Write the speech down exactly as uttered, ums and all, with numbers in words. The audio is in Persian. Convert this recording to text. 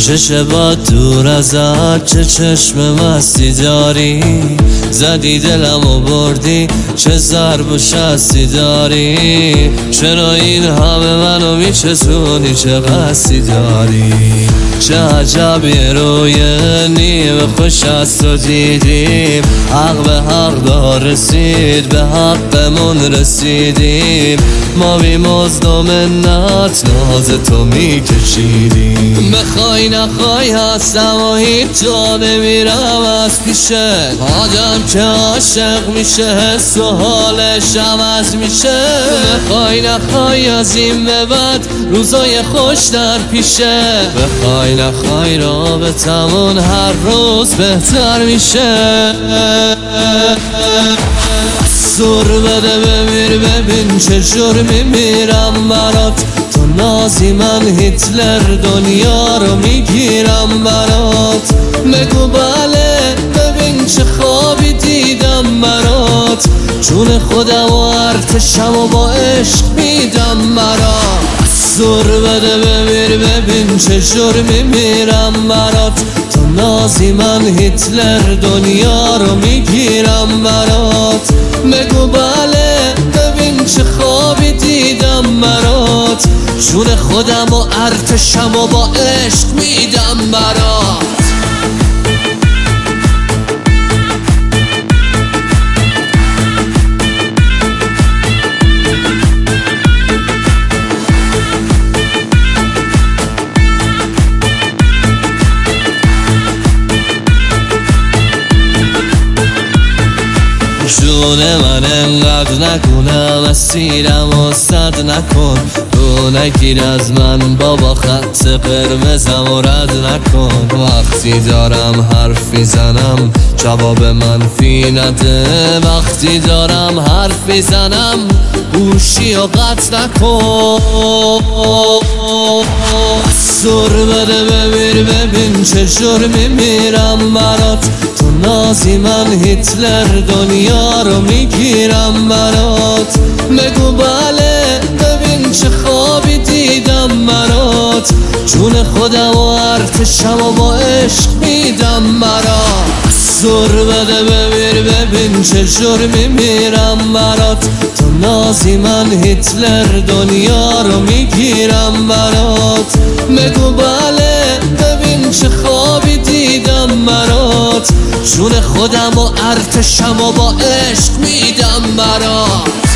چه شبا دور ازت، چه چشم مستی داری، زدی دلم و بردی، چه ضرب و شستی داری. چرا این همه منو میچسونی، چه قصدی داری؟ چه عجب یه روی نیمه خوش از تو دیدیم، حق به حق دار رسید، به حقمون رسیدیم. ما بی مزد و منت ناز تو میکشیدیم. بخوای نخوای هستم و هیچ جا نمیرم از پیشت. آدم که عاشق میشه حس و حالش عوض میشه. بخوای نخوای از این به بعد روزای خوش در پیشه. بخوای نخوای رابطمون هر روز بهتر میشه. سر بده بمیر، ببین چه جور میمیرم برات. تو نازی من هیتلر دنیا رو میگیرم برات. بگو بله، ببین چه خوابی دیدم برات. جون خودم و ارتشم و با عشق میدم برات. سر بده بمیر، ببین چه جور میمیرم برات. تو نازی من هیتلر دنیا رو میگیرم برات. بگو بله، ببین چه خوابی دیدم برات. جون خودم و ارتشم و با عشق میدم برات. جون من انقدر نکنم، اسیرم و صد نکن. رو نگیر از من بابا، خط قرمزم و رد نکن. وقتی دارم حرفی زنم جواب منفی نده. وقتی دارم حرفی زنم گوشی و قطع نکن. سر بده بمیر، ببین چه جور میمیرم برات. تو نازی من هیتلر دنیا رو میگیرم برات. بگو بله، ببین چه خوابی دیدم برات. جون خودم و ارتشم و با عشق میدم برات. سر بده بمیر، ببین چه جور میمیرم برات. تو نازی من هیتلر دنیا رو میگیرم برات. بگو بله، ببین چه خوابی دیدم برات. جون خودم و ارتشم و با عشق میدم برات.